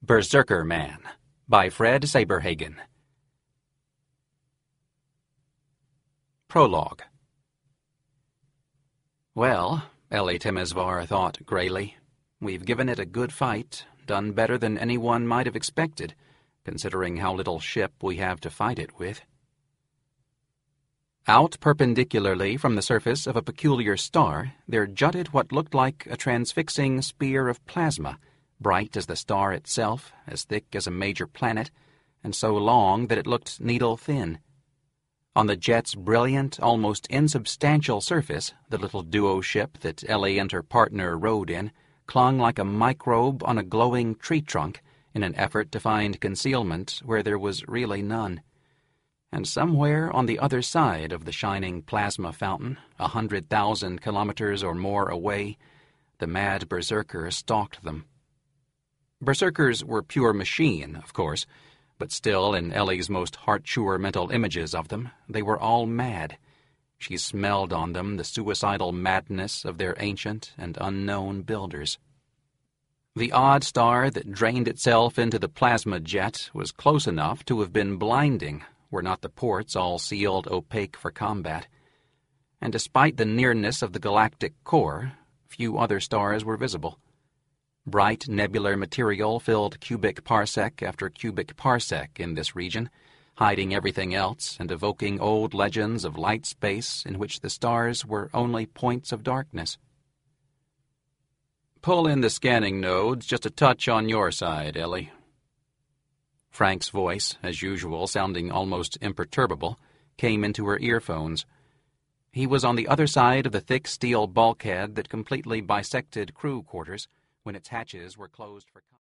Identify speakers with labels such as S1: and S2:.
S1: Berserker Man by Fred Saberhagen. Prologue. Well, Ellie Temesvar thought grayly, we've given it a good fight, done better than anyone might have expected, considering how little ship we have to fight it with. Out perpendicularly from the surface of a peculiar star, there jutted what looked like a transfixing spear of plasma, bright as the star itself, as thick as a major planet, and so long that it looked needle-thin. On the jet's brilliant, almost insubstantial surface, the little duo ship that Ellie and her partner rode in clung like a microbe on a glowing tree trunk in an effort to find concealment where there was really none. And somewhere on the other side of the shining plasma fountain, 100,000 kilometers or more away, the mad berserker stalked them. Berserkers were pure machine, of course, but still, in Ellie's most heart-sure mental images of them, they were all mad. She smelled on them the suicidal madness of their ancient and unknown builders. The odd star that drained itself into the plasma jet was close enough to have been blinding, were not the ports all sealed opaque for combat. And despite the nearness of the galactic core, few other stars were visible. Bright nebular material filled cubic parsec after cubic parsec in this region, hiding everything else and evoking old legends of light space in which the stars were only points of darkness. Pull in the scanning nodes just a touch on your side, Ellie. Frank's voice, as usual sounding almost imperturbable, came into her earphones. He was on the other side of the thick steel bulkhead that completely bisected crew quarters when its hatches were closed for